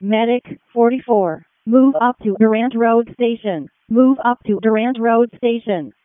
Medic 44. Move up to Durant Road Station. Move up to Durant Road Station.